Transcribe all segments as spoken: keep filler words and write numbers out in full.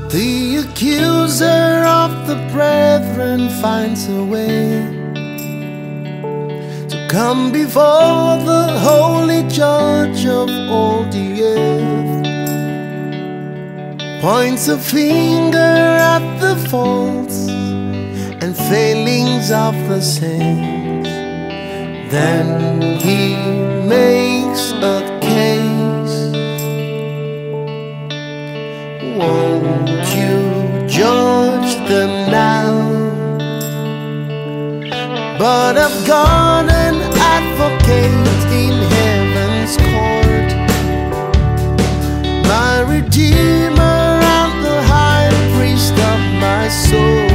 The accuser of the brethren finds a way to come before the holy judge of all the earth. Points a finger at the faults and failings of the saints. Then he makes a case. Won't you judge them now? But I've got an advocate in heaven's court, my Redeemer and the high priest of my soul,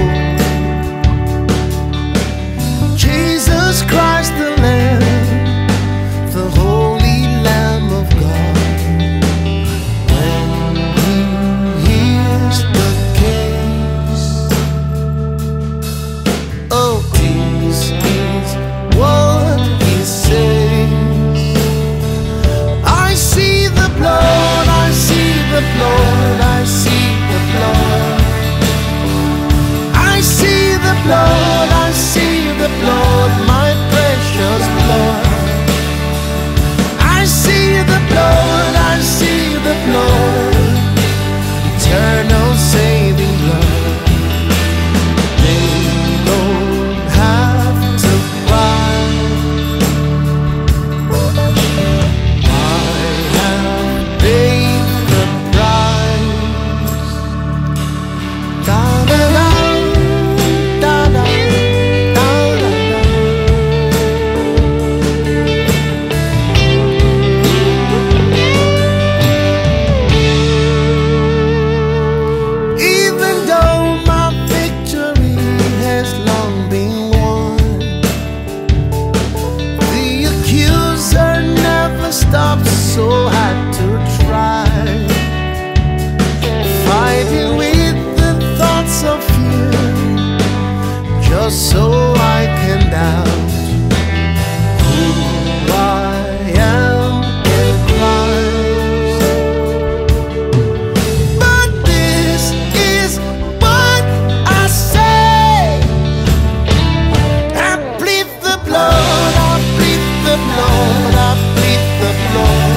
Jesus Christ the Lamb, the holy Lamb of God. When he hears the case, oh, this is what he says. I see the blood, I see the blood, I see the blood. I see the blood, I see the blood, my precious blood. I see the blood, I see the blood, eternal saving blood. They don't have to cry. I have paid the price. Da da da. So had to try, fighting with the thoughts of fear, just so I can doubt who I am in Christ. But this is what I say: I plead the blood, I plead the blood, I plead the blood.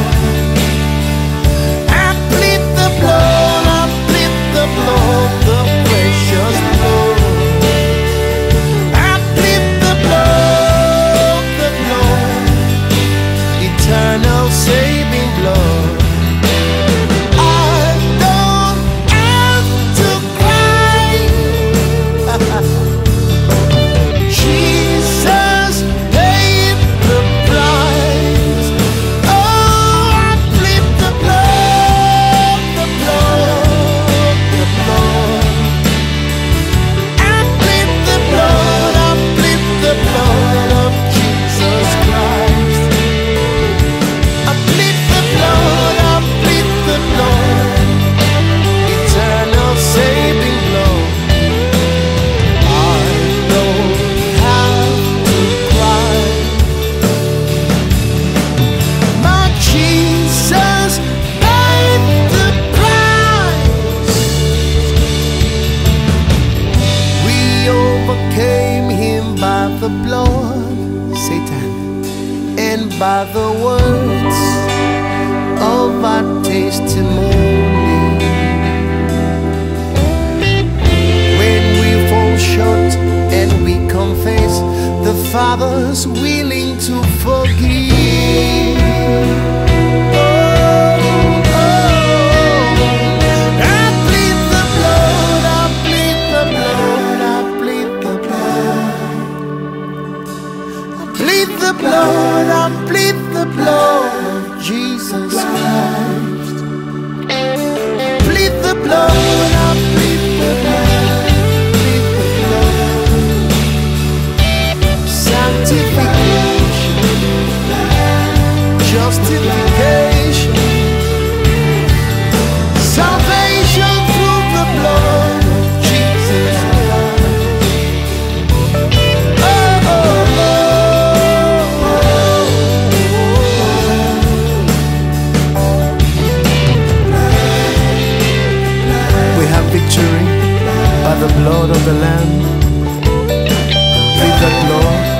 The blood, Satan, and by the words of our testimony. When we fall short and we confess, the Father's willing to forgive. Blood, I plead the blood of Jesus Christ. Plead the blood, I plead the blood, plead the blood. Sanctification. the blood of the Lamb. Plead that blood.